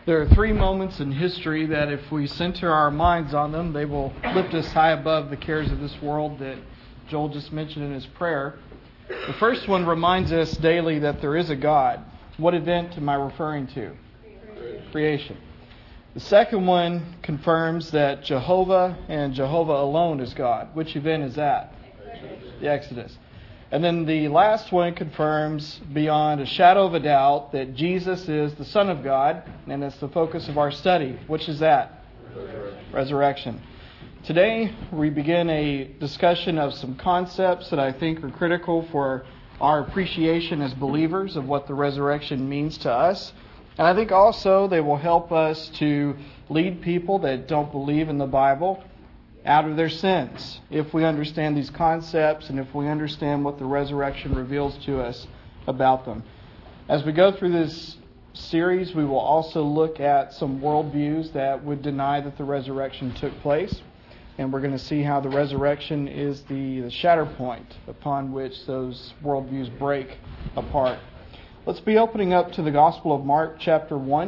There are three moments in history that if we center our minds on them, they will lift us high above the cares of this world that Joel just mentioned in his prayer. The first one reminds us daily that there is a God. What event am I referring to? Creation. The second one confirms that Jehovah and Jehovah alone is God. Which event is that? The Exodus. And then the last one confirms beyond a shadow of a doubt that Jesus is the Son of God, and it's the focus of our study. Which is that? Resurrection. Today we begin a discussion of some concepts that I think are critical for our appreciation as believers of what the resurrection means to us. And I think also they will help us to lead people that don't believe in the Bible out of their sins, if we understand these concepts and if we understand what the resurrection reveals to us about them. As we go through this series, we will also look at some worldviews that would deny that the resurrection took place. And we're going to see how the resurrection is the shatter point upon which those worldviews break apart. Let's be opening up to the Gospel of Mark, chapter 1.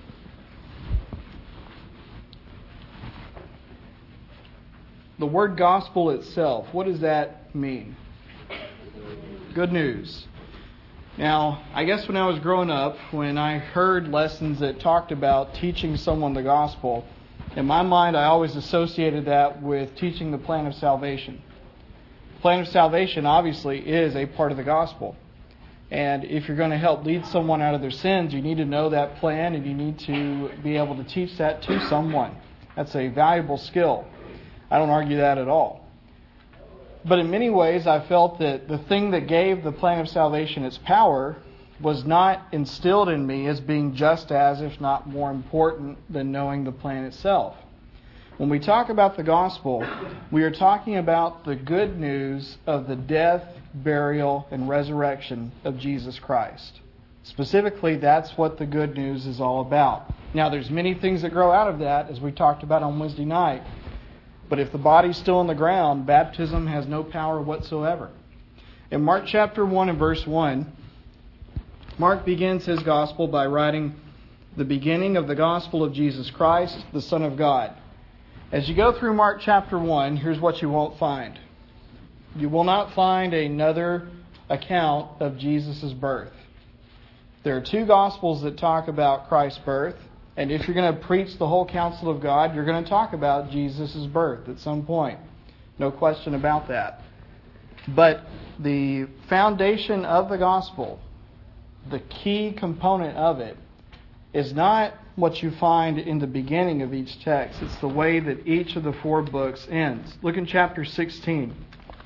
The word gospel itself, what does that mean? Good news. Now, I guess when I was growing up, when I heard lessons that talked about teaching someone the gospel, in my mind I always associated that with teaching the plan of salvation. The plan of salvation obviously is a part of the gospel. And if you're going to help lead someone out of their sins, you need to know that plan and you need to be able to teach that to someone. That's a valuable skill. I don't argue that at all. But in many ways, I felt that the thing that gave the plan of salvation its power was not instilled in me as being just as, if not more important than knowing the plan itself. When we talk about the gospel, we are talking about the good news of the death, burial, and resurrection of Jesus Christ. Specifically, that's what the good news is all about. Now, there's many things that grow out of that, as we talked about on Wednesday night. But if the body's still in the ground, baptism has no power whatsoever. In Mark chapter 1 and verse 1, Mark begins his gospel by writing the beginning of the gospel of Jesus Christ, the Son of God. As you go through Mark chapter 1, here's what you won't find. You will not find another account of Jesus' birth. There are two gospels that talk about Christ's birth. And if you're going to preach the whole counsel of God, you're going to talk about Jesus' birth at some point. No question about that. But the foundation of the gospel, the key component of it, is not what you find in the beginning of each text. It's the way that each of the four books ends. Look in chapter 16.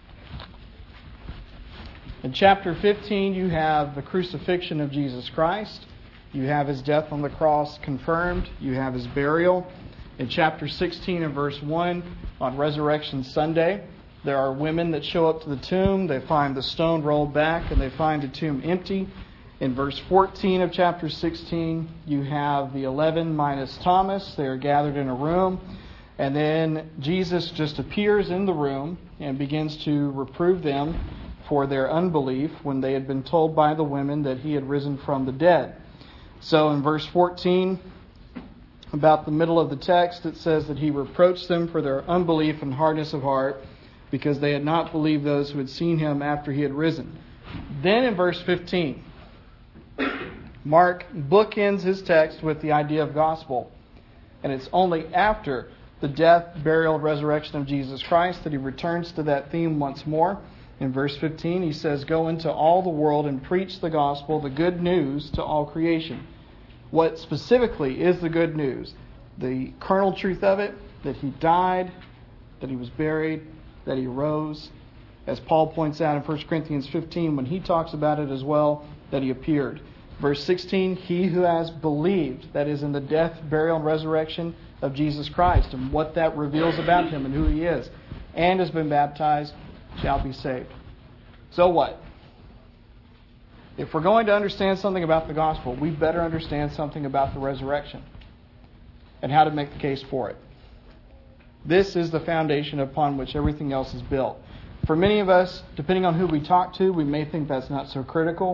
In chapter 15, you have the crucifixion of Jesus Christ. You have His death on the cross confirmed. You have His burial. In chapter 16 and verse 1, on Resurrection Sunday, there are women that show up to the tomb. They find the stone rolled back and they find the tomb empty. In verse 14 of chapter 16, you have the 11 minus Thomas. They are gathered in a room. And then Jesus just appears in the room and begins to reprove them for their unbelief when they had been told by the women that He had risen from the dead. So in verse 14, about the middle of the text, it says that He reproached them for their unbelief and hardness of heart because they had not believed those who had seen Him after He had risen. Then in verse 15, Mark bookends his text with the idea of gospel. And it's only after the death, burial, and resurrection of Jesus Christ that he returns to that theme once more. In verse 15, he says, "Go into all the world and preach the gospel, the good news, to all creation." What specifically is the good news? The kernel truth of it, that He died, that He was buried, that He rose. As Paul points out in 1 Corinthians 15, when he talks about it as well, that He appeared. Verse 16, "He who has believed," that is in the death, burial, and resurrection of Jesus Christ, and what that reveals about Him and who He is, and has been baptized, shall be saved. So what? If we're going to understand something about the gospel, we better understand something about the resurrection and how to make the case for it. This is the foundation upon which everything else is built. For many of us, depending on who we talk to, we may think that's not so critical.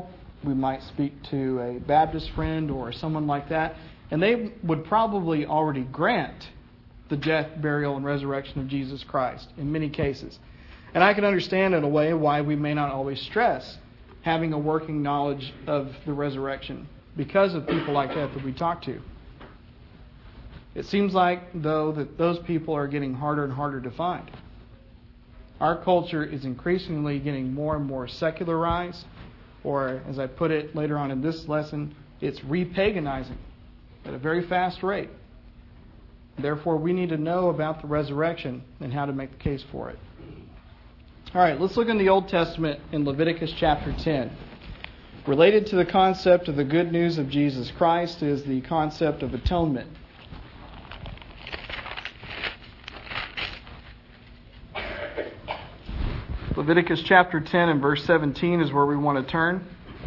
We might speak to a Baptist friend or someone like that, and they would probably already grant the death, burial, and resurrection of Jesus Christ in many cases. And I can understand in a way why we may not always stress having a working knowledge of the resurrection because of people like that we talk to. It seems like, though, that those people are getting harder and harder to find. Our culture is increasingly getting more and more secularized, or as I put it later on in this lesson, it's re-paganizing at a very fast rate. Therefore, we need to know about the resurrection and how to make the case for it. All right, let's look in the Old Testament in Leviticus chapter 10. Related to the concept of the good news of Jesus Christ is the concept of atonement. Leviticus chapter 10 and verse 17 is where we want to turn.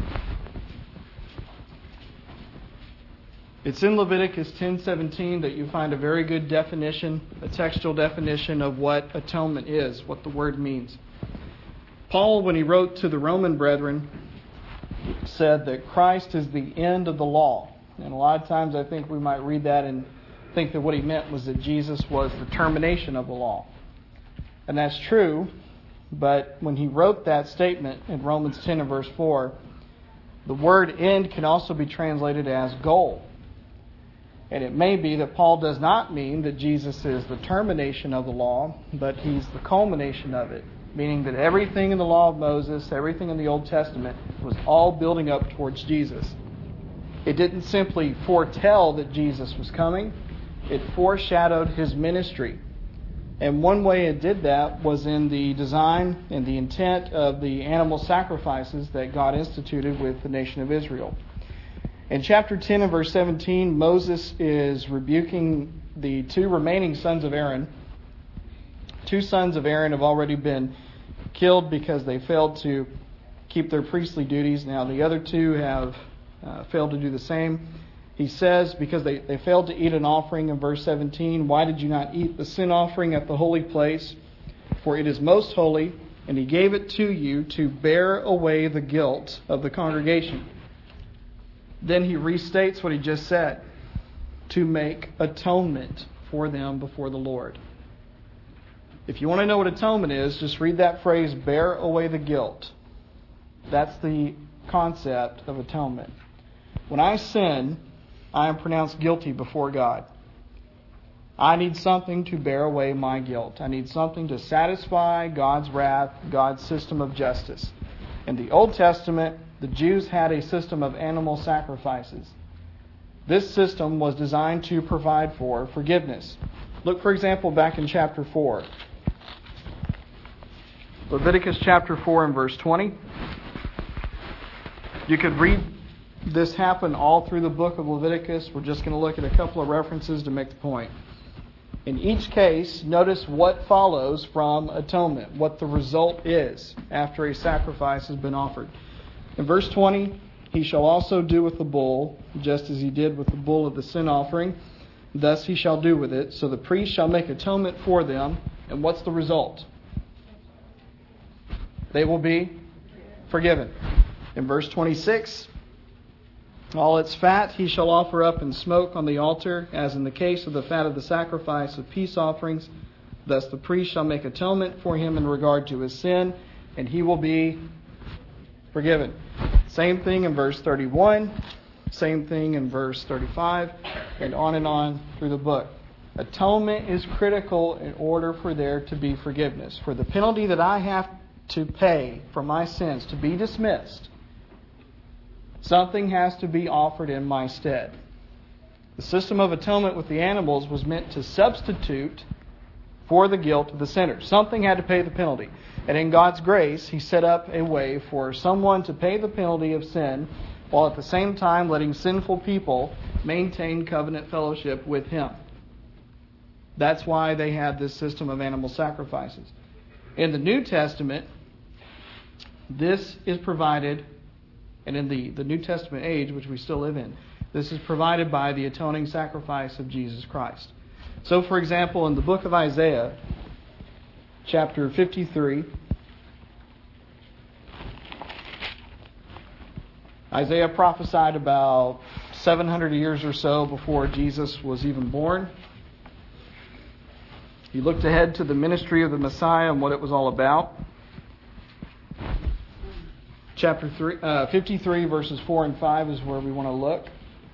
It's in Leviticus 10:17 that you find a very good definition, a textual definition of what atonement is, what the word means. Paul, when he wrote to the Roman brethren, said that Christ is the end of the law. And a lot of times I think we might read that and think that what he meant was that Jesus was the termination of the law. And that's true, but when he wrote that statement in Romans 10 and verse 4, the word end can also be translated as goal. And it may be that Paul does not mean that Jesus is the termination of the law, but he's the culmination of it. Meaning that everything in the law of Moses, everything in the Old Testament, was all building up towards Jesus. It didn't simply foretell that Jesus was coming. It foreshadowed his ministry. And one way it did that was in the design and the intent of the animal sacrifices that God instituted with the nation of Israel. In chapter 10 and verse 17, Moses is rebuking the two remaining sons of Aaron. Two sons of Aaron have already been killed because they failed to keep their priestly duties. Now the other two have failed to do the same. He says, because they failed to eat an offering in verse 17, why did you not eat the sin offering at the holy place? For it is most holy, and he gave it to you to bear away the guilt of the congregation. Then he restates what he just said, to make atonement for them before the Lord. If you want to know what atonement is, just read that phrase, bear away the guilt. That's the concept of atonement. When I sin, I am pronounced guilty before God. I need something to bear away my guilt. I need something to satisfy God's wrath, God's system of justice. In the Old Testament, the Jews had a system of animal sacrifices. This system was designed to provide for forgiveness. Look, for example, back in chapter 4. Leviticus chapter 4 and verse 20. You could read this happen all through the book of Leviticus. We're just going to look at a couple of references to make the point. In each case, notice what follows from atonement, what the result is after a sacrifice has been offered. In verse 20, he shall also do with the bull, just as he did with the bull of the sin offering. Thus he shall do with it. So the priest shall make atonement for them. And what's the result? They will be forgiven. In verse 26, all its fat he shall offer up in smoke on the altar, as in the case of the fat of the sacrifice of peace offerings. Thus the priest shall make atonement for him in regard to his sin, and he will be forgiven. Same thing in verse 31, same thing in verse 35, and on through the book. Atonement is critical in order for there to be forgiveness. For the penalty that I have to pay for my sins to be dismissed, something has to be offered in my stead. The system of atonement with the animals was meant to substitute for the guilt of the sinner. Something had to pay the penalty. And in God's grace, He set up a way for someone to pay the penalty of sin, while at the same time letting sinful people maintain covenant fellowship with Him. That's why they had this system of animal sacrifices. In the New Testament, this is provided, and in the New Testament age, which we still live in, this is provided by the atoning sacrifice of Jesus Christ. So, for example, in the book of Isaiah, chapter 53, Isaiah prophesied about 700 years or so before Jesus was even born. He looked ahead to the ministry of the Messiah and what it was all about. Chapter 53, verses 4 and 5 is where we want to look.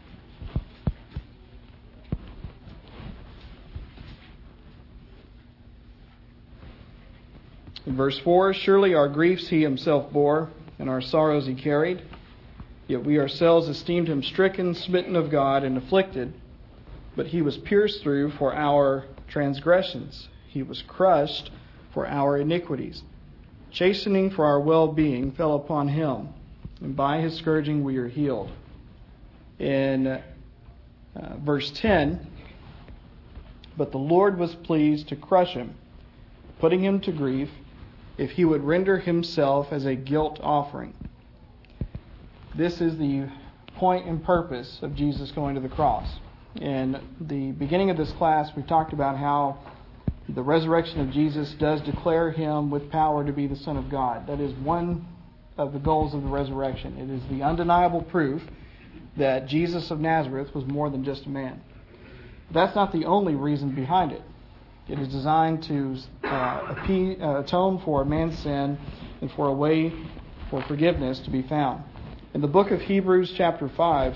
In verse 4, surely our griefs he himself bore, and our sorrows he carried. Yet we ourselves esteemed him stricken, smitten of God, and afflicted. But he was pierced through for our transgressions. He was crushed for our iniquities. Chastening for our well-being fell upon him, and by his scourging we are healed. In verse 10, but the Lord was pleased to crush him, putting him to grief, if he would render himself as a guilt offering. This is the point and purpose of Jesus going to the cross. In the beginning of this class, we talked about how the resurrection of Jesus does declare him with power to be the Son of God. That is one of the goals of the resurrection. It is the undeniable proof that Jesus of Nazareth was more than just a man. But that's not the only reason behind it. It is designed to atone for man's sin and for a way for forgiveness to be found. In the book of Hebrews chapter 5,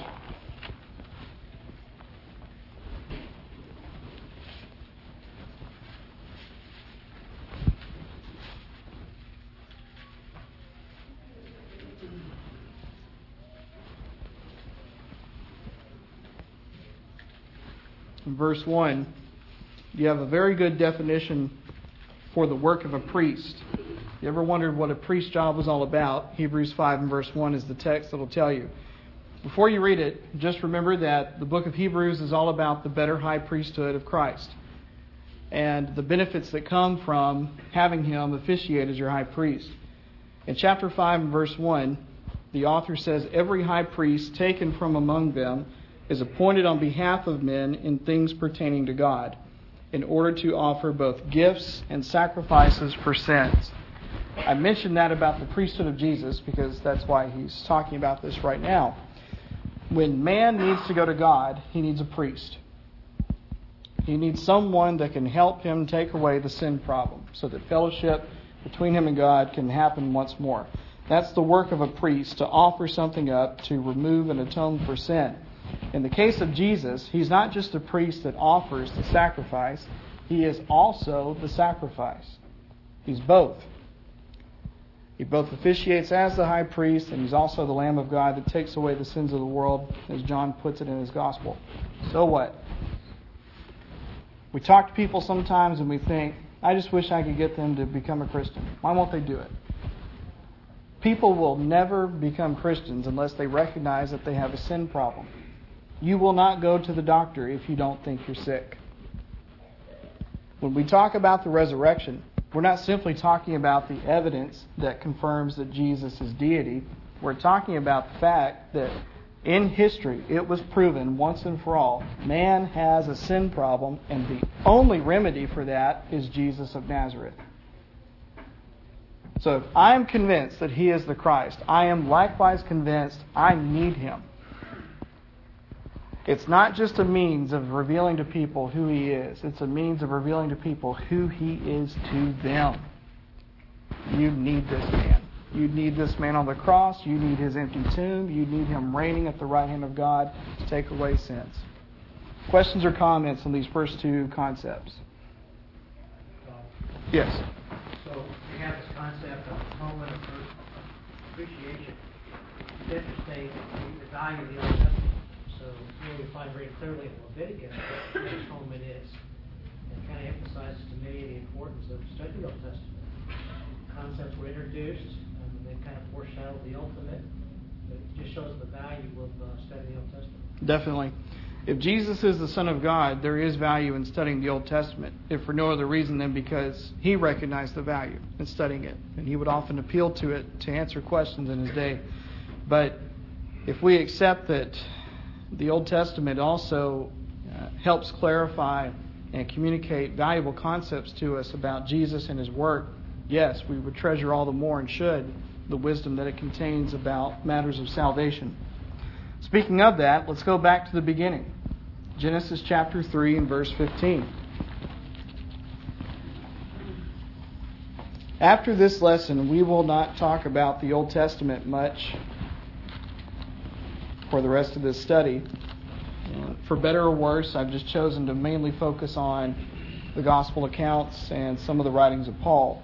in verse 1, you have a very good definition for the work of a priest. You ever wondered what a priest's job was all about? Hebrews 5 and verse 1 is the text that will tell you. Before you read it, just remember that the book of Hebrews is all about the better high priesthood of Christ and the benefits that come from having him officiate as your high priest. In chapter 5 and verse 1, the author says, every high priest taken from among them is appointed on behalf of men in things pertaining to God, in order to offer both gifts and sacrifices for sins. I mentioned that about the priesthood of Jesus because that's why he's talking about this right now. When man needs to go to God, he needs a priest. He needs someone that can help him take away the sin problem so that fellowship between him and God can happen once more. That's the work of a priest, to offer something up to remove and atone for sin. In the case of Jesus, he's not just a priest that offers the sacrifice, he is also the sacrifice. He's both. He both officiates as the high priest, and he's also the Lamb of God that takes away the sins of the world, as John puts it in his gospel. So what? We talk to people sometimes and we think, I just wish I could get them to become a Christian. Why won't they do it? People will never become Christians unless they recognize that they have a sin problem. You will not go to the doctor if you don't think you're sick. When we talk about the resurrection, we're not simply talking about the evidence that confirms that Jesus is deity. We're talking about the fact that in history it was proven once and for all, man has a sin problem, and the only remedy for that is Jesus of Nazareth. So if I'm convinced that he is the Christ, I am likewise convinced I need him. It's not just a means of revealing to people who he is. It's a means of revealing to people who he is to them. You need this man. You need this man on the cross. You need his empty tomb. You need him reigning at the right hand of God to take away sins. Questions or comments on these first two concepts? Yes. So we have this concept of atonement of appreciation. It's interesting the value of the Old Testament. So here we find very clearly in Leviticus what atonement is. It kind of emphasizes to me the importance of studying the Old Testament. Concepts were introduced, and they kind of foreshadowed the ultimate. But it just shows the value of studying the Old Testament. Definitely. If Jesus is the Son of God, there is value in studying the Old Testament, if for no other reason than because he recognized the value in studying it. And he would often appeal to it to answer questions in his day. But if we accept that the Old Testament also helps clarify and communicate valuable concepts to us about Jesus and his work, yes, we would treasure all the more and should the wisdom that it contains about matters of salvation. Speaking of that, let's go back to the beginning. Genesis chapter 3 and verse 15. After this lesson, we will not talk about the Old Testament much for the rest of this study. For better or worse, I've just chosen to mainly focus on the gospel accounts and some of the writings of Paul.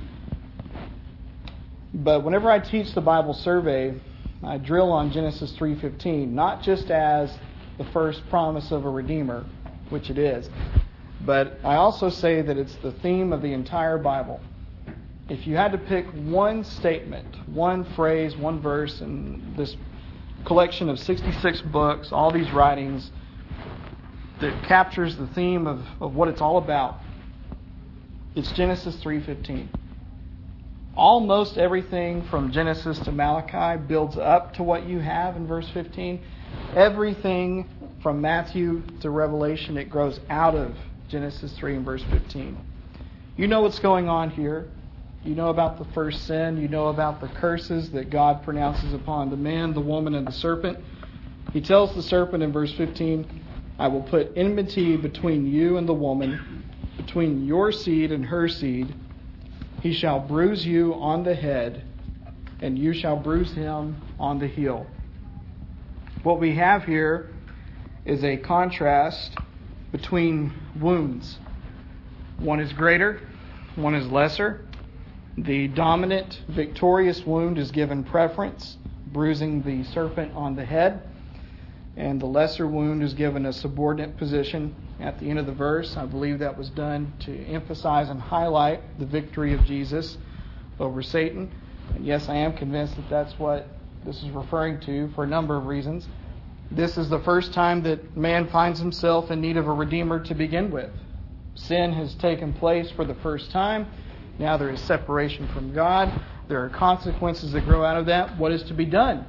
But whenever I teach the Bible survey, I drill on Genesis 3:15, not just as the first promise of a Redeemer, which it is, but I also say that it's the theme of the entire Bible. If you had to pick one statement, one phrase, one verse in this collection of 66 books, all these writings, that captures the theme of what it's all about, it's Genesis 3:15. Almost everything from Genesis to Malachi builds up to what you have in verse 15. Everything from Matthew to Revelation, it grows out of Genesis 3 and verse 15. You know what's going on here. You know about the first sin. You know about the curses that God pronounces upon the man, the woman, and the serpent. He tells the serpent in verse 15, I will put enmity between you and the woman, between your seed and her seed. He shall bruise you on the head, and you shall bruise him on the heel. What we have here is a contrast between wounds. One is greater, one is lesser. The dominant, victorious wound is given preference, bruising the serpent on the head. And the lesser wound is given a subordinate position at the end of the verse. I believe that was done to emphasize and highlight the victory of Jesus over Satan. And yes, I am convinced that that's what this is referring to for a number of reasons. This is the first time that man finds himself in need of a Redeemer to begin with. Sin has taken place for the first time. Now there is separation from God. There are consequences that grow out of that. What is to be done?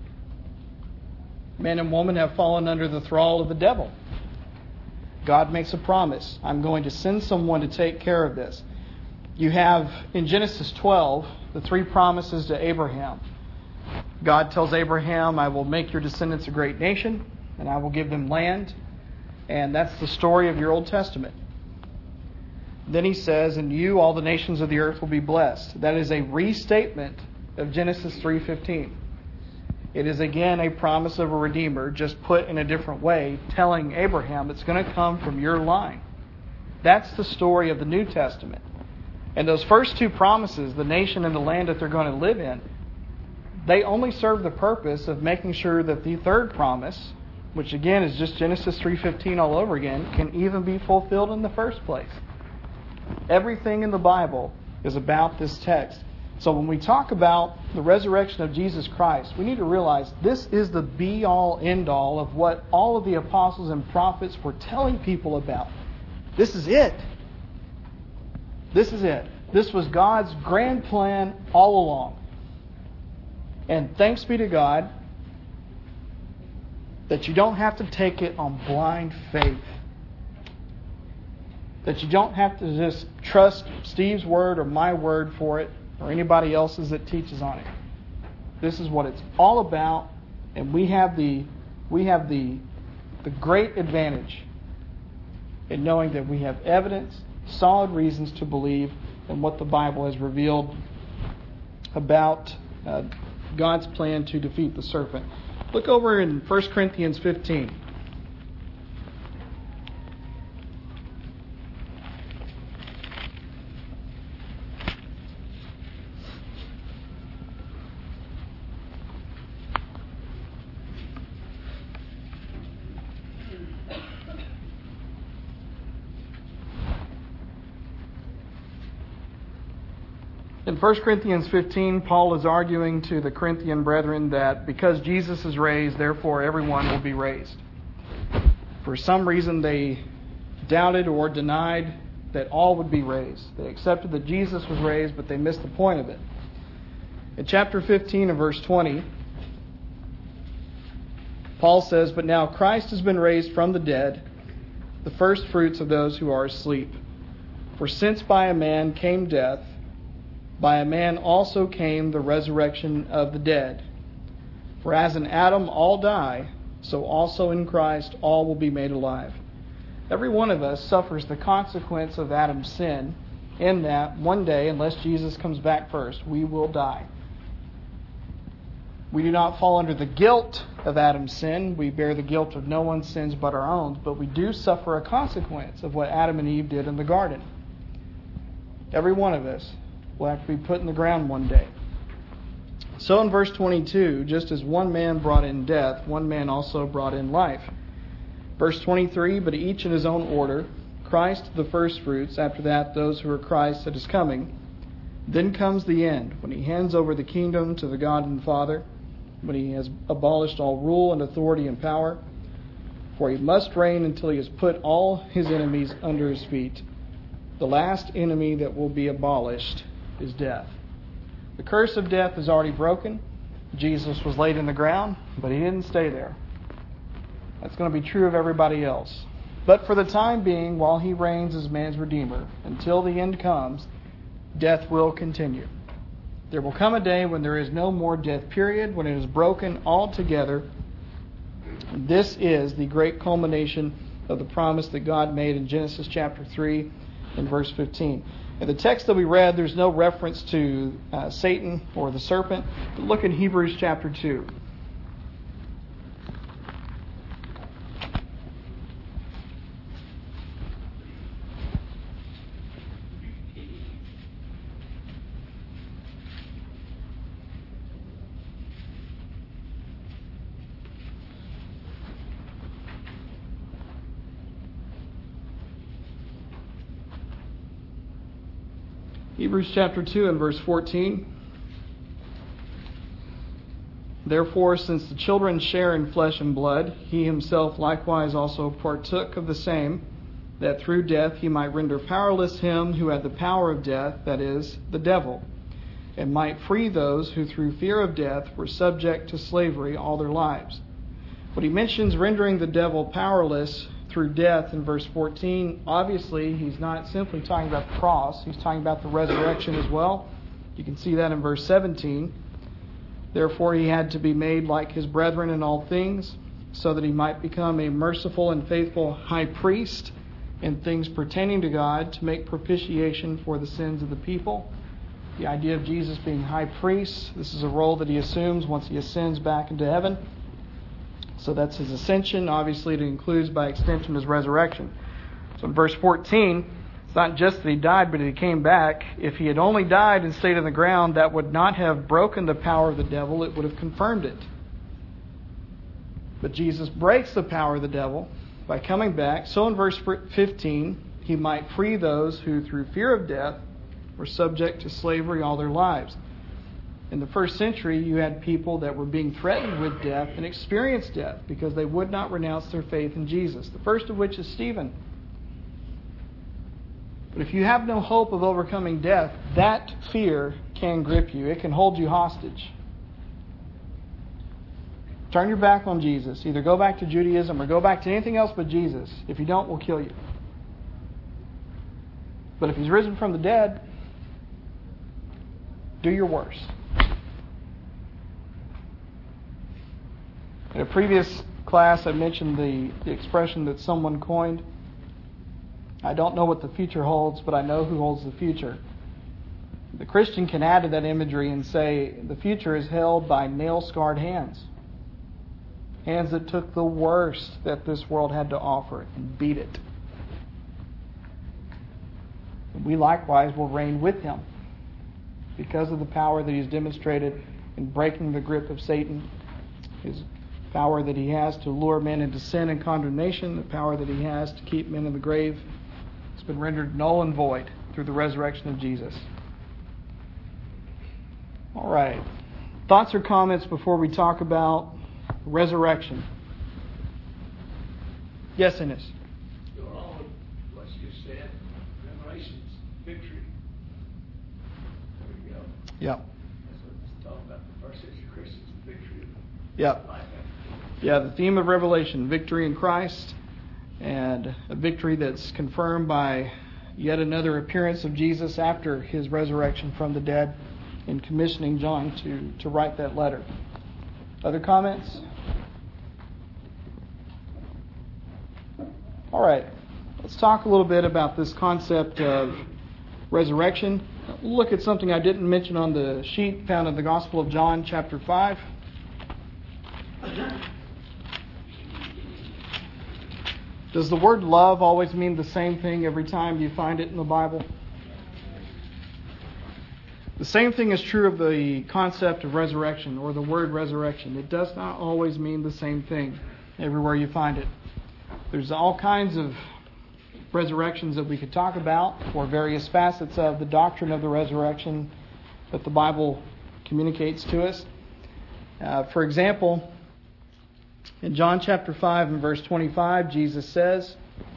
Man and woman have fallen under the thrall of the devil. God makes a promise. I'm going to send someone to take care of this. You have in Genesis 12 the three promises to Abraham. God tells Abraham, I will make your descendants a great nation, and I will give them land. And that's the story of your Old Testament. Then he says, in you all the nations of the earth will be blessed. That is a restatement of Genesis 3:15. It is again a promise of a Redeemer, just put in a different way, telling Abraham it's going to come from your line. That's the story of the New Testament. And those first two promises, the nation and the land that they're going to live in, they only serve the purpose of making sure that the third promise, which again is just Genesis 3:15 all over again, can even be fulfilled in the first place. Everything in the Bible is about this text. So when we talk about the resurrection of Jesus Christ, we need to realize this is the be-all, end-all of what all of the apostles and prophets were telling people about. This is it. This is it. This was God's grand plan all along. And thanks be to God that you don't have to take it on blind faith. That you don't have to just trust Steve's word or my word for it or anybody else's that teaches on it. This is what it's all about, and we have the great advantage in knowing that we have evidence, solid reasons to believe in what the Bible has revealed about God's plan to defeat the serpent. Look over in 1 Corinthians 15. In 1 Corinthians 15, Paul is arguing to the Corinthian brethren that because Jesus is raised, therefore everyone will be raised. For some reason, they doubted or denied that all would be raised. They accepted that Jesus was raised, but they missed the point of it. In chapter 15 and verse 20, Paul says, But now Christ has been raised from the dead, the first fruits of those who are asleep. For since by a man came death, by a man also came the resurrection of the dead. For as in Adam all die, so also in Christ all will be made alive. Every one of us suffers the consequence of Adam's sin, in that one day, unless Jesus comes back first, we will die. We do not fall under the guilt of Adam's sin. We bear the guilt of no one's sins but our own, but we do suffer a consequence of what Adam and Eve did in the garden. Every one of us will have to be put in the ground one day. So in verse 22, just as one man brought in death, one man also brought in life. Verse 23, but each in his own order, Christ the firstfruits, after that those who are Christ that is coming. Then comes the end, when he hands over the kingdom to the God and Father, when he has abolished all rule and authority and power. For he must reign until he has put all his enemies under his feet. The last enemy that will be abolished is death. The curse of death is already broken. Jesus was laid in the ground, but he didn't stay there. That's going to be true of everybody else. But for the time being, while he reigns as man's Redeemer, until the end comes, death will continue. There will come a day when there is no more death, period, when it is broken altogether. This is the great culmination of the promise that God made in Genesis chapter 3 and verse 15. In the text that we read, there's no reference to Satan or the serpent. But look in Hebrews chapter 2. Hebrews chapter 2 and verse 14. Therefore, since the children share in flesh and blood, he himself likewise also partook of the same, that through death he might render powerless him who had the power of death, that is, the devil, and might free those who through fear of death were subject to slavery all their lives. When he mentions rendering the devil powerless through death in verse 14, obviously he's not simply talking about the cross. He's talking about the resurrection as well. You can see that in verse 17. Therefore he had to be made like his brethren in all things, so that he might become a merciful and faithful high priest in things pertaining to God, to make propitiation for the sins of the people. The idea of Jesus being high priest, this is a role that he assumes once he ascends back into heaven. So that's his ascension. Obviously, it includes by extension his resurrection. So in verse 14, it's not just that he died, but he came back. If he had only died and stayed on the ground, that would not have broken the power of the devil. It would have confirmed it. But Jesus breaks the power of the devil by coming back. So in verse 15, he might free those who through fear of death were subject to slavery all their lives. In the first century, you had people that were being threatened with death and experienced death because they would not renounce their faith in Jesus. The first of which is Stephen. But if you have no hope of overcoming death, that fear can grip you. It can hold you hostage. Turn your back on Jesus. Either go back to Judaism or go back to anything else but Jesus. If you don't, we'll kill you. But if he's risen from the dead, do your worst. In a previous class, I mentioned the expression that someone coined. I don't know what the future holds, but I know who holds the future. The Christian can add to that imagery and say the future is held by nail-scarred hands. Hands that took the worst that this world had to offer and beat it. And we likewise will reign with him because of the power that he's demonstrated in breaking the grip of Satan, his power that he has to lure men into sin and condemnation, the power that he has to keep men in the grave. It's been rendered null and void through the resurrection of Jesus. All right. Thoughts or comments before we talk about resurrection? Yes, Innes. Go on with what you said. Revelation's victory. There we go. Yep. That's what it's talking about. The first century Christians, the victory of Yep. life. Yeah, the theme of Revelation, victory in Christ, and a victory that's confirmed by yet another appearance of Jesus after his resurrection from the dead in commissioning John to write that letter. Other comments? All right, let's talk a little bit about this concept of resurrection. We'll look at something I didn't mention on the sheet found in the Gospel of John, chapter 5. Does the word love always mean the same thing every time you find it in the Bible? The same thing is true of the concept of resurrection or the word resurrection. It does not always mean the same thing everywhere you find it. There's all kinds of resurrections that we could talk about, or various facets of the doctrine of the resurrection that the Bible communicates to us. For example, in John chapter 5 and verse 25, Jesus says,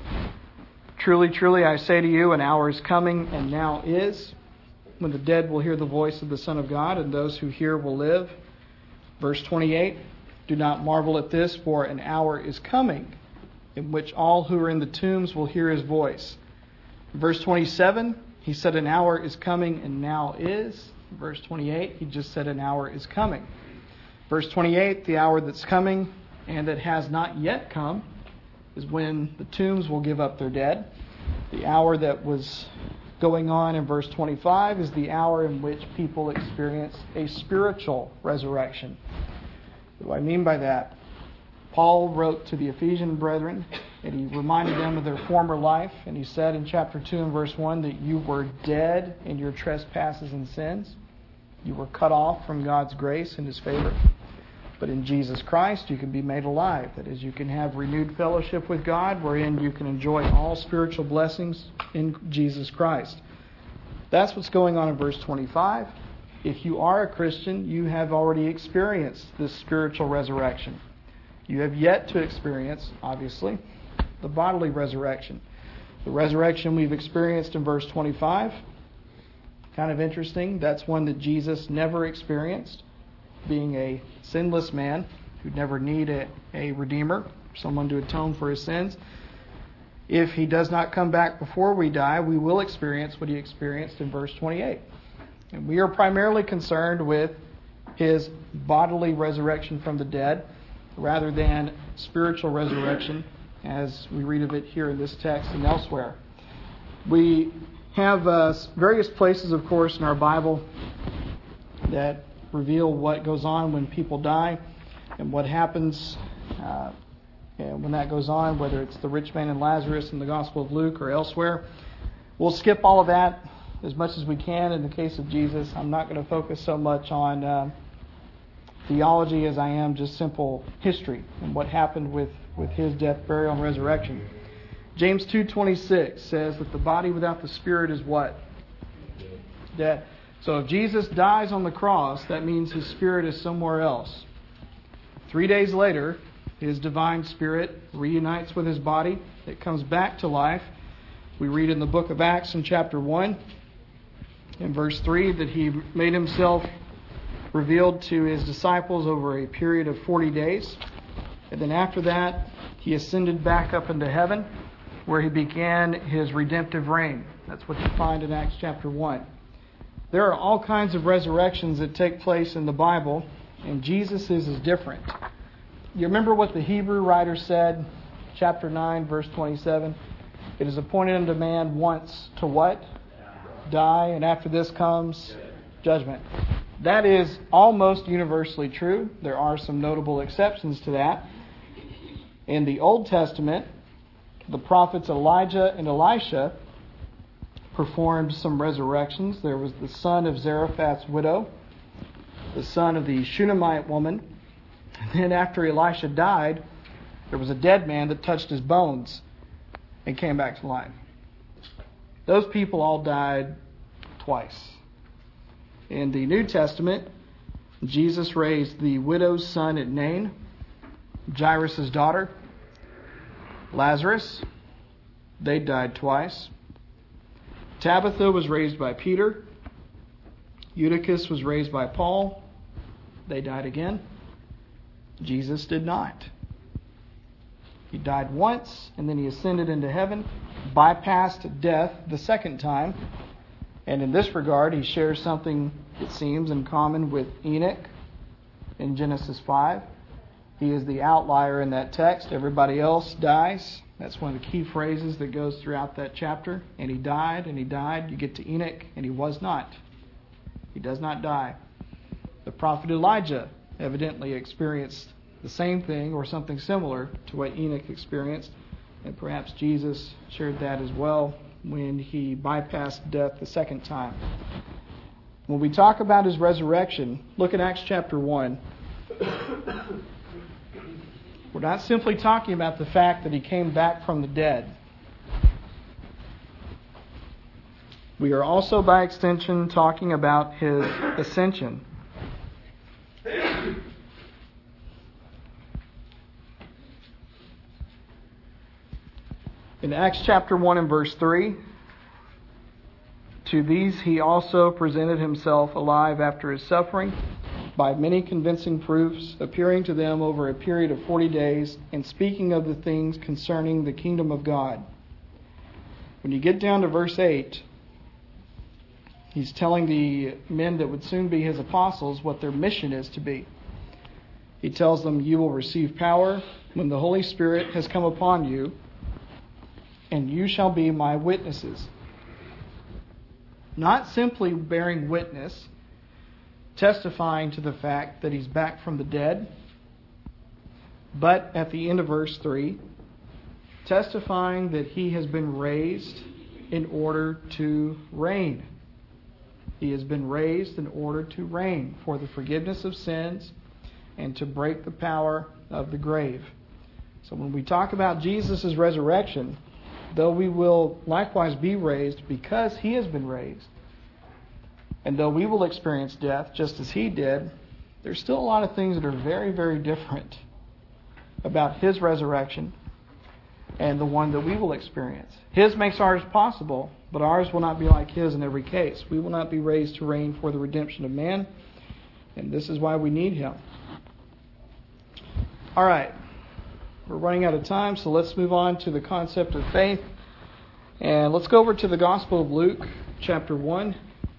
"Truly, truly, I say to you, an hour is coming, and now is, when the dead will hear the voice of the Son of God, and those who hear will live." Verse 28, "Do not marvel at this, for an hour is coming, in which all who are in the tombs will hear his voice." Verse 27, he said an hour is coming and now is. Verse 28, he just said an hour is coming. Verse 28, the hour that's coming and that has not yet come is when the tombs will give up their dead. The hour that was going on in verse 25 is the hour in which people experience a spiritual resurrection. What do I mean by that? Paul wrote to the Ephesian brethren, and he reminded them of their former life, and he said in chapter 2 and verse 1 that you were dead in your trespasses and sins. You were cut off from God's grace and his favor. But in Jesus Christ you can be made alive. That is, you can have renewed fellowship with God, wherein you can enjoy all spiritual blessings in Jesus Christ. That's what's going on in verse 25. If you are a Christian, you have already experienced this spiritual resurrection. You have yet to experience, obviously, the bodily resurrection. The resurrection we've experienced in verse 25, kind of interesting. That's one that Jesus never experienced, being a sinless man who'd never need a redeemer, someone to atone for his sins. If he does not come back before we die, we will experience what he experienced in verse 28. And we are primarily concerned with his bodily resurrection from the dead, rather than spiritual resurrection, as we read of it here in this text and elsewhere. We have various places, of course, in our Bible that reveal what goes on when people die and what happens and when that goes on, whether it's the rich man and Lazarus in the Gospel of Luke or elsewhere. We'll skip all of that as much as we can in the case of Jesus. I'm not going to focus so much on theology as I am just simple history and what happened with his death, burial, and resurrection. James 2:26 says that the body without the spirit is what? Dead. So if Jesus dies on the cross, that means his spirit is somewhere else. 3 days later, his divine spirit reunites with his body. It comes back to life. We read in the book of Acts in chapter 1, in verse 3, that he made himself revealed to his disciples over a period of 40 days. And then after that, he ascended back up into heaven, where he began his redemptive reign. That's what you find in Acts chapter 1. There are all kinds of resurrections that take place in the Bible, and Jesus' is different. You remember what the Hebrew writer said, chapter 9, verse 27? It is appointed unto man once to what? Die, and after this comes judgment. That is almost universally true. There are some notable exceptions to that. In the Old Testament, the prophets Elijah and Elisha performed some resurrections. There was the son of Zarephath's widow, the son of the Shunammite woman. And then after Elisha died, there was a dead man that touched his bones and came back to life. Those people all died twice. In the New Testament, Jesus raised the widow's son at Nain, Jairus' daughter, Lazarus. They died twice. Tabitha was raised by Peter. Eutychus was raised by Paul. They died again. Jesus did not. He died once, and then he ascended into heaven, bypassed death the second time. And in this regard, he shares something, it seems, in common with Enoch in Genesis 5. He is the outlier in that text. Everybody else dies. That's one of the key phrases that goes throughout that chapter. And he died, and he died. You get to Enoch, and he was not. He does not die. The prophet Elijah evidently experienced the same thing or something similar to what Enoch experienced. And perhaps Jesus shared that as well when he bypassed death the second time. When we talk about his resurrection, look at Acts chapter 1. We're not simply talking about the fact that he came back from the dead. We are also, by extension, talking about his ascension. In Acts chapter 1 and verse 3, to these he also presented himself alive after his suffering, by many convincing proofs, appearing to them over a period of 40 days, and speaking of the things concerning the kingdom of God. When you get down to verse 8, he's telling the men that would soon be his apostles what their mission is to be. He tells them, you will receive power when the Holy Spirit has come upon you, and you shall be my witnesses. Not simply bearing witness, testifying to the fact that he's back from the dead, but at the end of verse 3, testifying that he has been raised in order to reign. He has been raised in order to reign for the forgiveness of sins and to break the power of the grave. So when we talk about Jesus' resurrection, though we will likewise be raised because he has been raised, and though we will experience death just as he did, there's still a lot of things that are very, very different about his resurrection and the one that we will experience. His makes ours possible, but ours will not be like his in every case. We will not be raised to reign for the redemption of man, and this is why we need him. All right. We're running out of time, so let's move on to the concept of faith. And let's go over to the Gospel of Luke, chapter 1.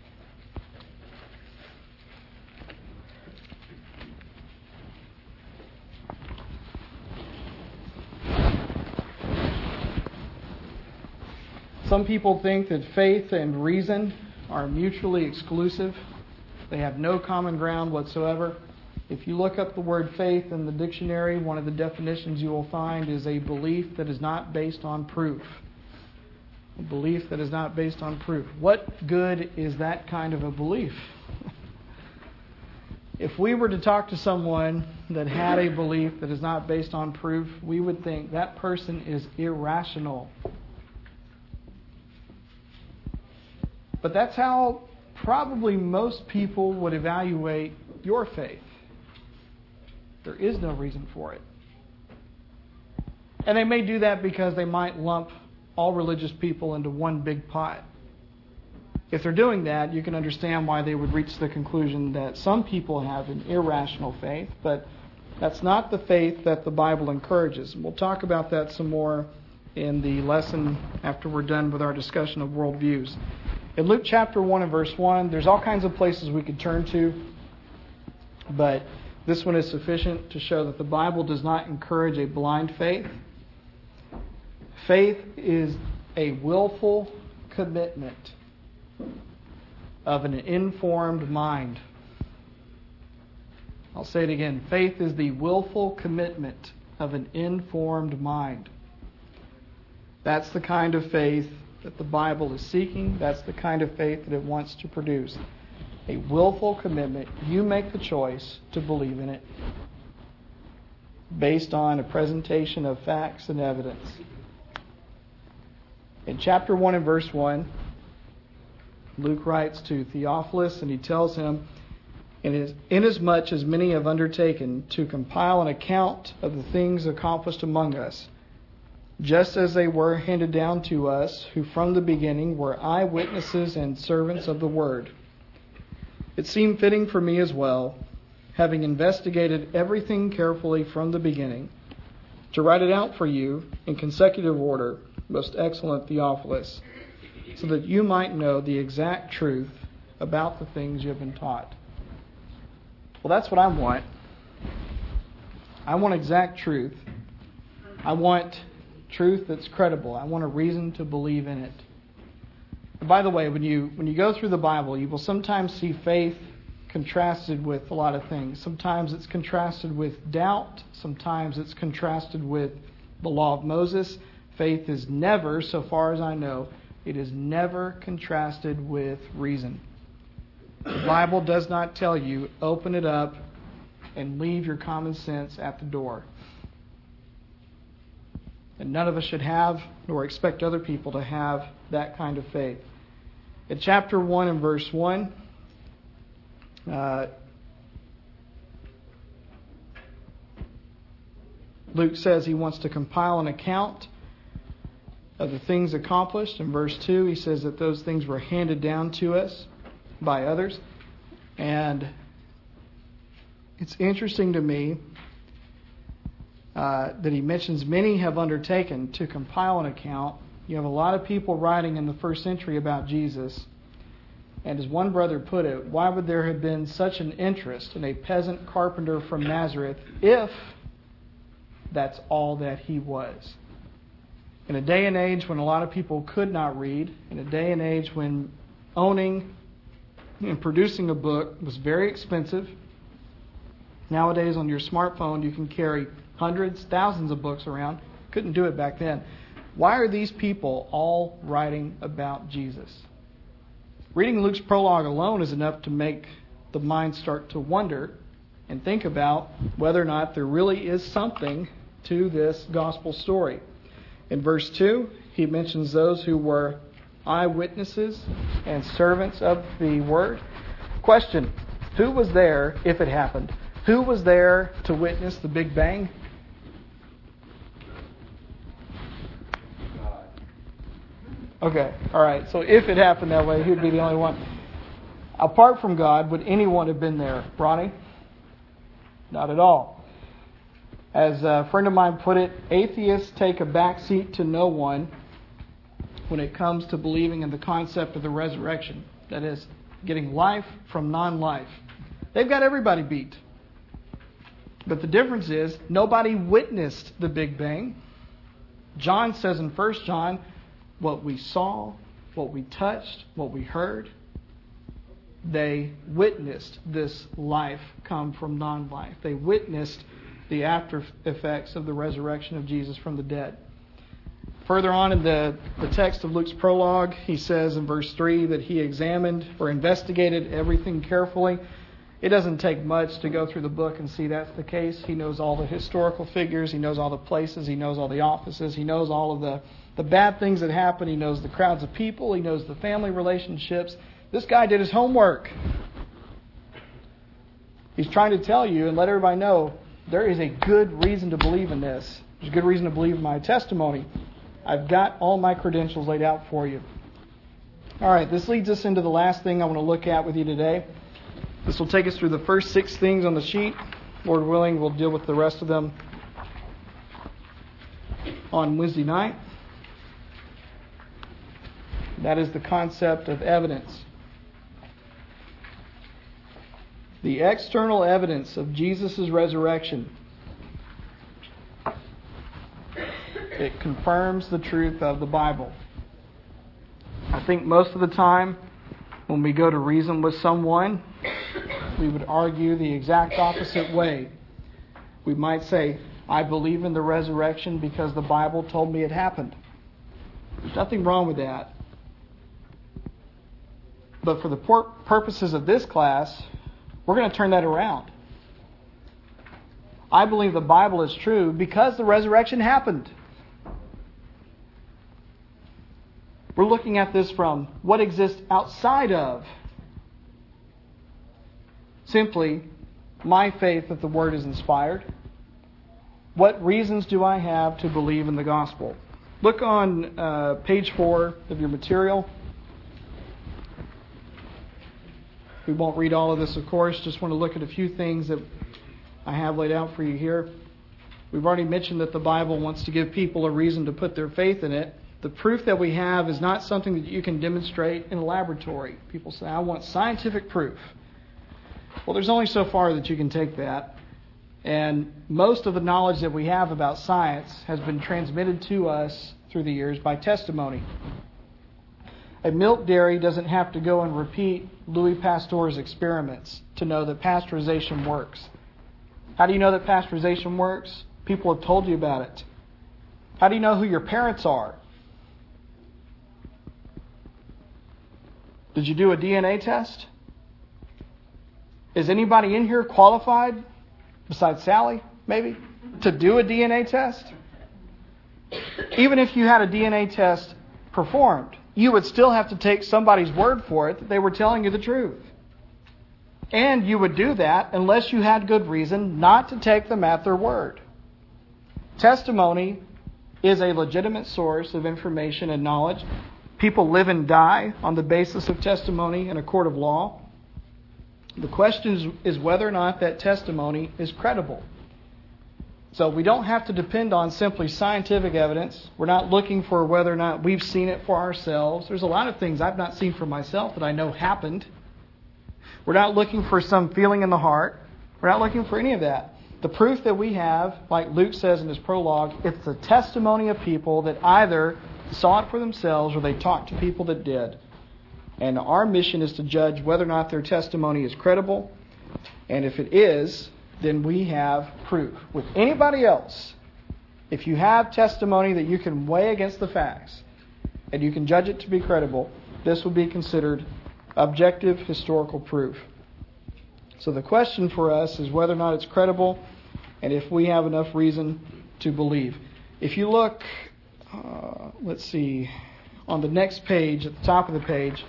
Some people think that faith and reason are mutually exclusive. They have no common ground whatsoever. If you look up the word faith in the dictionary, one of the definitions you will find is a belief that is not based on proof. A belief that is not based on proof. What good is that kind of a belief? If we were to talk to someone that had a belief that is not based on proof, we would think that person is irrational. But that's how probably most people would evaluate your faith. There is no reason for it. And they may do that because they might lump all religious people into one big pot. If they're doing that, you can understand why they would reach the conclusion that some people have an irrational faith, but that's not the faith that the Bible encourages. We'll talk about that some more in the lesson after we're done with our discussion of worldviews. In Luke chapter 1 and verse 1, there's all kinds of places we could turn to, but this one is sufficient to show that the Bible does not encourage a blind faith. Faith is a willful commitment of an informed mind. I'll say it again. Faith is the willful commitment of an informed mind. That's the kind of faith that the Bible is seeking. That's the kind of faith that it wants to produce. A willful commitment. You make the choice to believe in it based on a presentation of facts and evidence. In chapter 1 and verse 1, Luke writes to Theophilus, and he tells him, "Inasmuch as many have undertaken to compile an account of the things accomplished among us, just as they were handed down to us, who from the beginning were eyewitnesses and servants of the word, it seemed fitting for me as well, having investigated everything carefully from the beginning, to write it out for you in consecutive order, most excellent Theophilus, so that you might know the exact truth about the things you have been taught. Well, that's what I want. I want exact truth. I want truth that's credible. I want a reason to believe in it. And by the way, when you go through the Bible, you will sometimes see faith contrasted with a lot of things. Sometimes it's contrasted with doubt. Sometimes it's contrasted with the law of Moses. Faith is never, so far as I know, it is never contrasted with reason. The Bible does not tell you, open it up and leave your common sense at the door. And none of us should have, nor expect other people to have, that kind of faith. In chapter 1 and verse 1, Luke says he wants to compile an account of the things accomplished. In verse 2, he says that those things were handed down to us by others. And it's interesting to me that he mentions many have undertaken to compile an account. You have a lot of people writing in the first century about Jesus. And as one brother put it, why would there have been such an interest in a peasant carpenter from Nazareth if that's all that he was? In a day and age when a lot of people could not read, in a day and age when owning and producing a book was very expensive. Nowadays on your smartphone you can carry hundreds, thousands of books around. Couldn't do it back then. Why are these people all writing about Jesus? Reading Luke's prologue alone is enough to make the mind start to wonder and think about whether or not there really is something to this gospel story. In verse 2, he mentions those who were eyewitnesses and servants of the word. Question: who was there if it happened? Who was there to witness the Big Bang? Okay, all right. So if it happened that way, he'd be the only one. Apart from God, would anyone have been there? Ronnie? Not at all. As a friend of mine put it, atheists take a backseat to no one when it comes to believing in the concept of the resurrection. That is, getting life from non-life. They've got everybody beat. But the difference is, nobody witnessed the Big Bang. John says in 1 John, what we saw, what we touched, what we heard, they witnessed this life come from non-life. They witnessed the after effects of the resurrection of Jesus from the dead. Further on in the text of Luke's prologue, he says in verse 3 that he examined or investigated everything carefully. It doesn't take much to go through the book and see that's the case. He knows all the historical figures. He knows all the places. He knows all the offices. He knows all of the bad things that happen. He knows the crowds of people. He knows the family relationships. This guy did his homework. He's trying to tell you and let everybody know there is a good reason to believe in this. There's a good reason to believe in my testimony. I've got all my credentials laid out for you. All right, this leads us into the last thing I want to look at with you today. This will take us through the first 6 things on the sheet. Lord willing, we'll deal with the rest of them on Wednesday night. That is the concept of evidence. The external evidence of Jesus' resurrection. It confirms the truth of the Bible. I think most of the time when we go to reason with someone, we would argue the exact opposite way. We might say, I believe in the resurrection because the Bible told me it happened. There's nothing wrong with that. But for the purposes of this class, we're going to turn that around. I believe the Bible is true because the resurrection happened. We're looking at this from what exists outside of simply my faith that the Word is inspired. What reasons do I have to believe in the gospel? Look on page 4 of your material. We won't read all of this, of course. Just want to look at a few things that I have laid out for you here. We've already mentioned that the Bible wants to give people a reason to put their faith in it. The proof that we have is not something that you can demonstrate in a laboratory. People say, I want scientific proof. Well, there's only so far that you can take that. And most of the knowledge that we have about science has been transmitted to us through the years by testimony. A milk dairy doesn't have to go and repeat Louis Pasteur's experiments to know that pasteurization works. How do you know that pasteurization works? People have told you about it. How do you know who your parents are? Did you do a DNA test? Is anybody in here qualified, besides Sally, maybe, to do a DNA test? Even if you had a DNA test performed, you would still have to take somebody's word for it that they were telling you the truth. And you would do that unless you had good reason not to take them at their word. Testimony is a legitimate source of information and knowledge. People live and die on the basis of testimony in a court of law. The question is whether or not that testimony is credible. So we don't have to depend on simply scientific evidence. We're not looking for whether or not we've seen it for ourselves. There's a lot of things I've not seen for myself that I know happened. We're not looking for some feeling in the heart. We're not looking for any of that. The proof that we have, like Luke says in his prologue, it's the testimony of people that either saw it for themselves or they talked to people that did. And our mission is to judge whether or not their testimony is credible. And if it is, then we have proof. With anybody else, if you have testimony that you can weigh against the facts and you can judge it to be credible, this would be considered objective historical proof. So the question for us is whether or not it's credible and if we have enough reason to believe. If you look, let's see, on the next page, at the top of the page,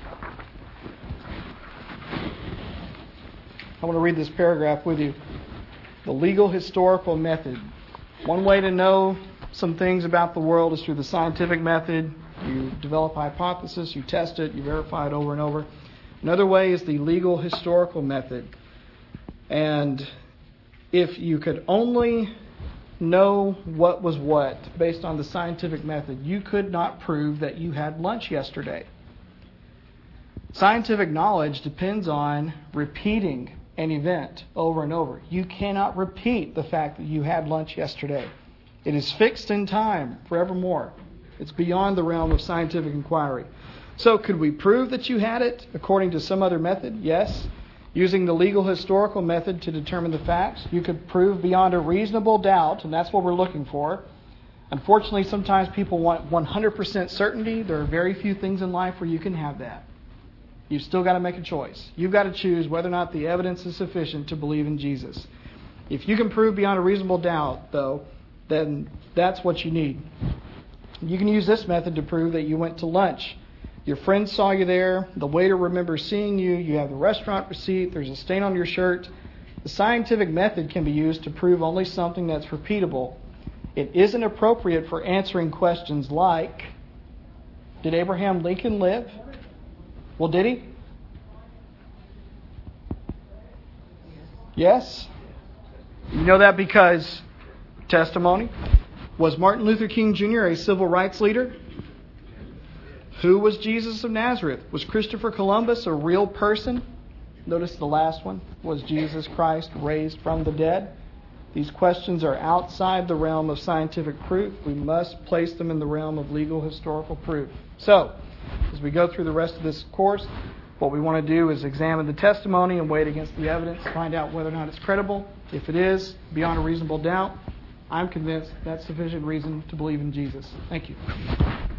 I want to read this paragraph with you. The legal historical method. One way to know some things about the world is through the scientific method. You develop a hypothesis, you test it, you verify it over and over. Another way is the legal historical method. And if you could only know what was what based on the scientific method, you could not prove that you had lunch yesterday. Scientific knowledge depends on repeating an event over and over. You cannot repeat the fact that you had lunch yesterday. It is fixed in time forevermore. It's beyond the realm of scientific inquiry. So could we prove that you had it according to some other method? Yes. Using the legal historical method to determine the facts, you could prove beyond a reasonable doubt, and that's what we're looking for. Unfortunately, sometimes people want 100% certainty. There are very few things in life where you can have that. You've still got to make a choice. You've got to choose whether or not the evidence is sufficient to believe in Jesus. If you can prove beyond a reasonable doubt, though, then that's what you need. You can use this method to prove that you went to lunch. Your friends saw you there. The waiter remembers seeing you. You have the restaurant receipt. There's a stain on your shirt. The scientific method can be used to prove only something that's repeatable. It isn't appropriate for answering questions like, did Abraham Lincoln live? Well, did he? Yes. You know that because testimony. Was Martin Luther King Jr. a civil rights leader? Who was Jesus of Nazareth? Was Christopher Columbus a real person? Notice the last one. Was Jesus Christ raised from the dead? These questions are outside the realm of scientific proof. We must place them in the realm of legal historical proof. So, as we go through the rest of this course, what we want to do is examine the testimony and weigh it against the evidence, find out whether or not it's credible. If it is, beyond a reasonable doubt, I'm convinced that's sufficient reason to believe in Jesus. Thank you.